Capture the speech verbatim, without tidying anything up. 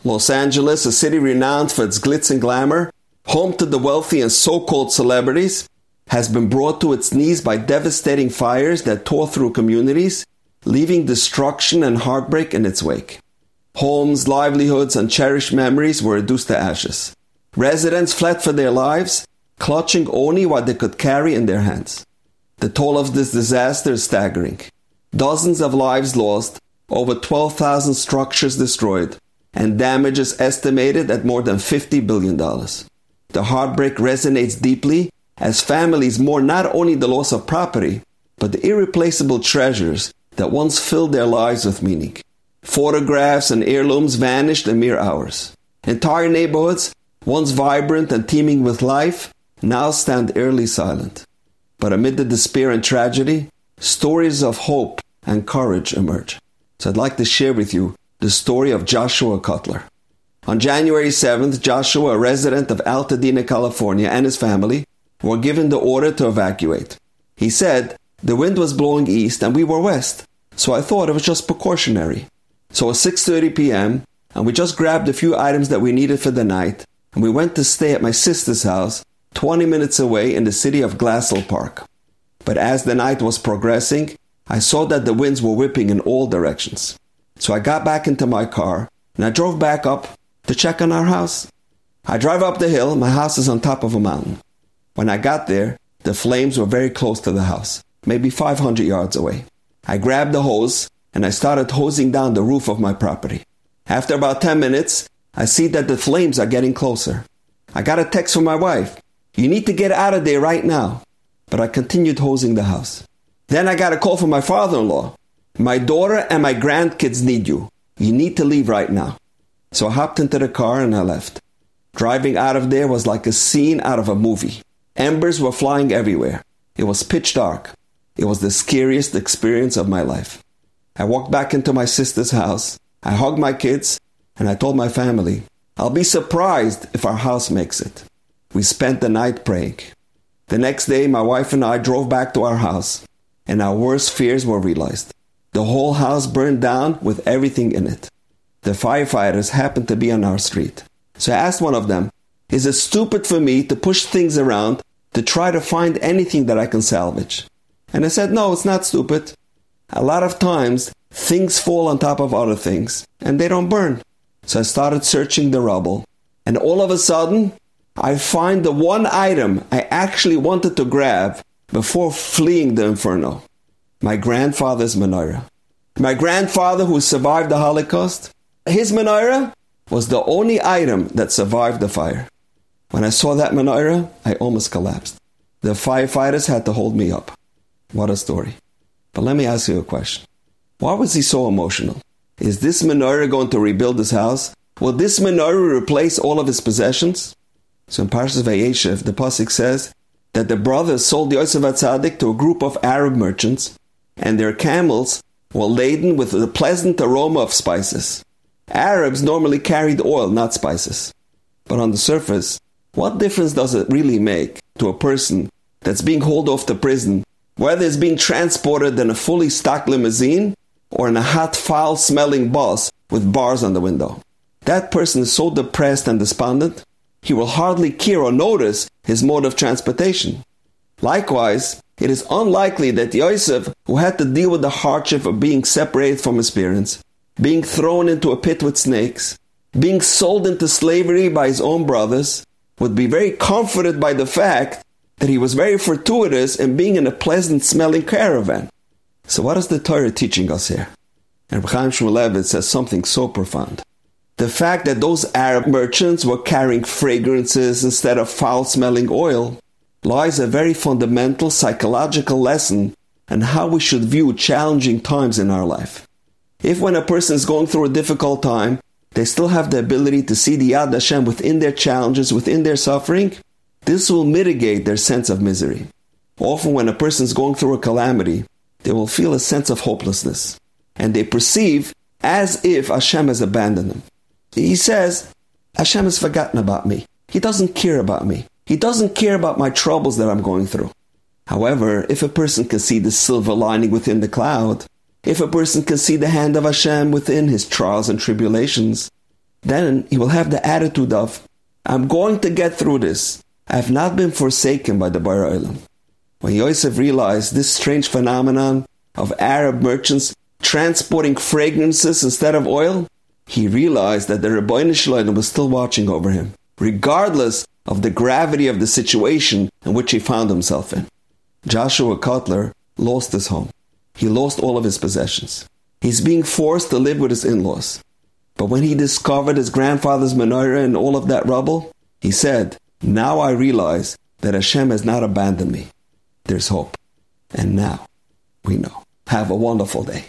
Los Angeles, a city renowned for its glitz and glamour, home to the wealthy and so-called celebrities, has been brought to its knees by devastating fires that tore through communities, leaving destruction and heartbreak in its wake. Homes, livelihoods, and cherished memories were reduced to ashes. Residents fled for their lives, clutching only what they could carry in their hands. The toll of this disaster is staggering. Dozens of lives lost, over twelve thousand structures destroyed, and damages estimated at more than fifty billion dollars. The heartbreak resonates deeply as families mourn not only the loss of property, but the irreplaceable treasures that once filled their lives with meaning. Photographs and heirlooms vanished in mere hours. Entire neighborhoods, once vibrant and teeming with life, now stand eerily silent. But amid the despair and tragedy, stories of hope and courage emerge. So I'd like to share with you the story of Joshua Cutler. On January seventh, Joshua, a resident of Altadena, California, and his family were given the order to evacuate. He said, "The wind was blowing east and we were west, so I thought it was just precautionary." So it was six thirty p.m., and we just grabbed a few items that we needed for the night, and we went to stay at my sister's house, twenty minutes away in the city of Glassell Park. But as the night was progressing, I saw that the winds were whipping in all directions. So I got back into my car, and I drove back up to check on our house. I drive up the hill. My house is on top of a mountain. When I got there, the flames were very close to the house, maybe five hundred yards away. I grabbed the hose, and I started hosing down the roof of my property. After about ten minutes, I see that the flames are getting closer. I got a text from my wife. "You need to get out of there right now." But I continued hosing the house. Then I got a call from my father-in-law. "My daughter and my grandkids need you. You need to leave right now." So I hopped into the car and I left. Driving out of there was like a scene out of a movie. Embers were flying everywhere. It was pitch dark. It was the scariest experience of my life. I walked back into my sister's house. I hugged my kids, and I told my family, "I'll be surprised if our house makes it." We spent the night praying. The next day, my wife and I drove back to our house, and our worst fears were realized. The whole house burned down with everything in it. The firefighters happened to be on our street. So I asked one of them, "Is it stupid for me to push things around to try to find anything that I can salvage?" And I said, "No, it's not stupid. A lot of times, things fall on top of other things, and they don't burn." So I started searching the rubble, and all of a sudden, I find the one item I actually wanted to grab before fleeing the inferno. My grandfather's menorah. My grandfather, who survived the Holocaust, his menorah was the only item that survived the fire. When I saw that menorah, I almost collapsed. The firefighters had to hold me up. What a story. But let me ask you a question. Why was he so emotional? Is this menorah going to rebuild his house? Will this menorah replace all of his possessions? So in Parshas Vayeshev, the pasuk says that the brothers sold Yosef HaTzadik to a group of Arab merchants, and their camels were laden with the pleasant aroma of spices. Arabs normally carried oil, not spices. But on the surface, what difference does it really make to a person that's being hauled off to prison, whether it's being transported in a fully stocked limousine or in a hot, foul-smelling bus with bars on the window? That person is so depressed and despondent, he will hardly care or notice his mode of transportation. Likewise, it is unlikely that Yosef, who had to deal with the hardship of being separated from his parents, being thrown into a pit with snakes, being sold into slavery by his own brothers, would be very comforted by the fact that he was very fortuitous in being in a pleasant-smelling caravan. So what is the Torah teaching us here? And Reb Chaim Shmulevitz says something so profound. The fact that those Arab merchants were carrying fragrances instead of foul-smelling oil lies a very fundamental psychological lesson on how we should view challenging times in our life. If when a person is going through a difficult time, they still have the ability to see the Yad Hashem within their challenges, within their suffering, this will mitigate their sense of misery. Often when a person is going through a calamity, they will feel a sense of hopelessness, and they perceive as if Hashem has abandoned them. He says, Hashem has forgotten about me. He doesn't care about me. He doesn't care about my troubles that I'm going through. However, if a person can see the silver lining within the cloud, if a person can see the hand of Hashem within his trials and tribulations, then he will have the attitude of, I'm going to get through this. I have not been forsaken by the Bara Olam. When Yosef realized this strange phenomenon of Arab merchants transporting fragrances instead of oil, he realized that the Rebbeinu Shalom was still watching over him, regardless of the gravity of the situation in which he found himself in. Joshua Cutler lost his home. He lost all of his possessions. He's being forced to live with his in-laws. But when he discovered his grandfather's menorah and all of that rubble, he said, now I realize that Hashem has not abandoned me. There's hope. And now we know. Have a wonderful day.